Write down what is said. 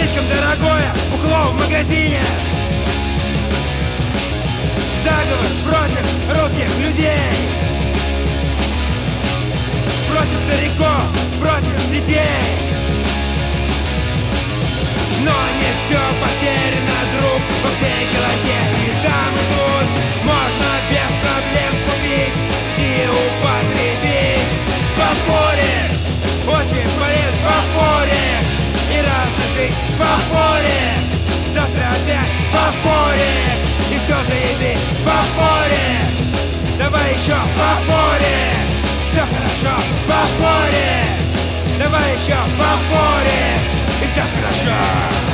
Слишком дорогое бухло в магазине. Заговор против русских людей, против стариков, против детей. Но не все потеряно, друг. В аптеке, ларьке и там и тут можно без проблем купить и употребить. Фосфорик очень полезен, фосфорик. И разно жить, фосфорик. Завтра опять фосфорик. И все заебись, фосфорик. Давай еще фосфорик. Все хорошо, фосфорик. Давай еще фосфорик. И все хорошо.